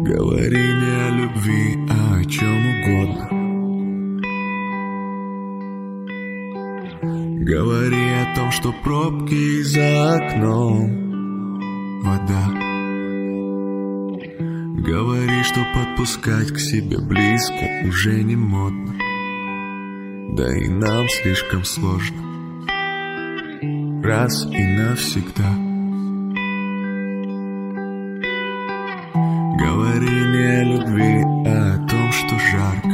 Говори не о любви, а о чем угодно. Говори о том, что пробки за окном, вода. Говори, что подпускать к себе близко уже не модно. Да и нам слишком сложно. Раз и навсегда. Говори не о любви, а о том, что жарко.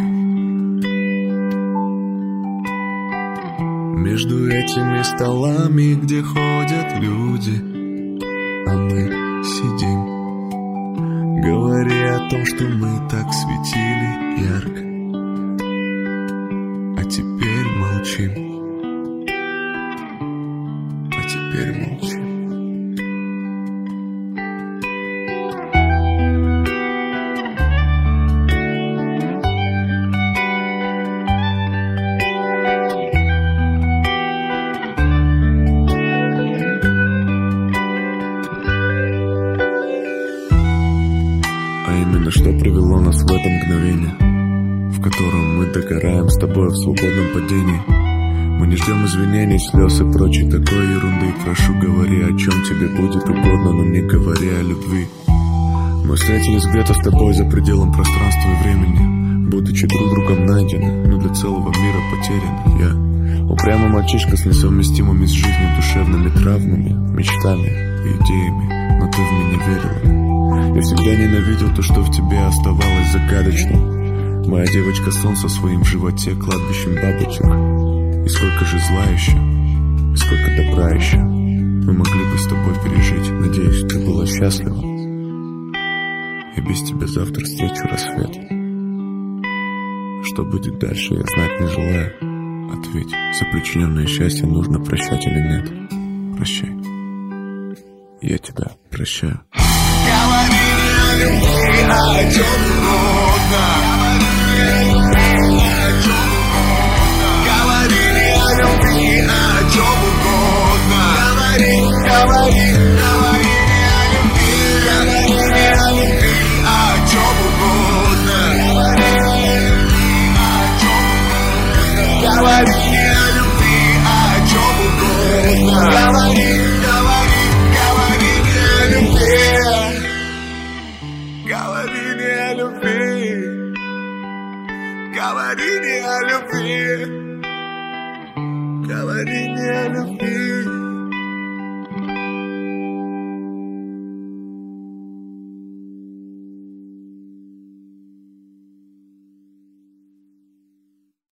Между этими столами, где ходят люди, а мы сидим. Говори о том, что мы так светили ярко, а теперь молчим. А теперь молчим. Что привело нас в это мгновение, в котором мы догораем с тобой в свободном падении. Мы не ждем извинений, слез и прочей такой ерунды. Прошу, говори, о чем тебе будет угодно, но не говори о любви. Мы встретились где-то с тобой за пределом пространства и времени, будучи друг другом найдены, но для целого мира потеряны. Я упрямый мальчишка с несовместимыми с жизнью душевными травмами, мечтами и идеями, но ты в меня верила. Я всегда ненавидел то, что в тебе оставалось загадочным. Моя девочка солнце в своем животе кладбищем бабочек. И сколько же зла еще, и сколько добра еще мы могли бы с тобой пережить. Надеюсь, ты была счастлива. И без тебя завтра встречу рассвет. Что будет дальше, я знать не желаю. Ответь, за причиненное счастье нужно прощать или нет? Прощай. Я тебя прощаю. Говори о любви, о чем угодно. Говори о любви, о чем угодно. Говори о любви, о чем угодно. Говори о любви, о чем угодно. Говори о любви. Говори не о любви. Говори не о любви. Говори не о любви.